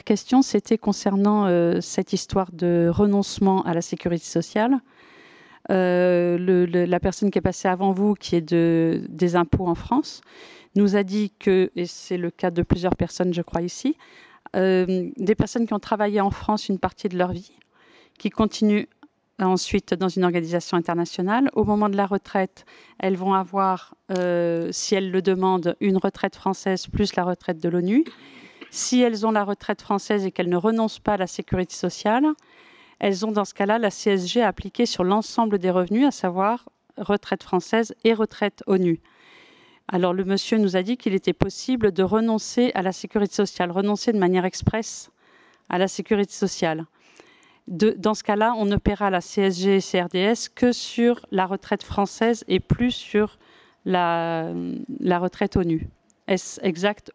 question, c'était concernant cette histoire de renoncement à la sécurité sociale. La personne qui est passée avant vous, qui est des impôts en France, nous a dit que, et c'est le cas de plusieurs personnes, je crois, ici, des personnes qui ont travaillé en France une partie de leur vie, qui continuent ensuite dans une organisation internationale. Au moment de la retraite, elles vont avoir, si elles le demandent, une retraite française plus la retraite de l'ONU. Si elles ont la retraite française et qu'elles ne renoncent pas à la sécurité sociale, elles ont dans ce cas-là la CSG appliquée sur l'ensemble des revenus, à savoir retraite française et retraite ONU. Alors le monsieur nous a dit qu'il était possible de renoncer à la sécurité sociale, renoncer de manière expresse à la sécurité sociale. Dans ce cas-là, on ne paiera la CSG et CRDS que sur la retraite française et plus sur la retraite ONU. Est-ce exact ou pas ?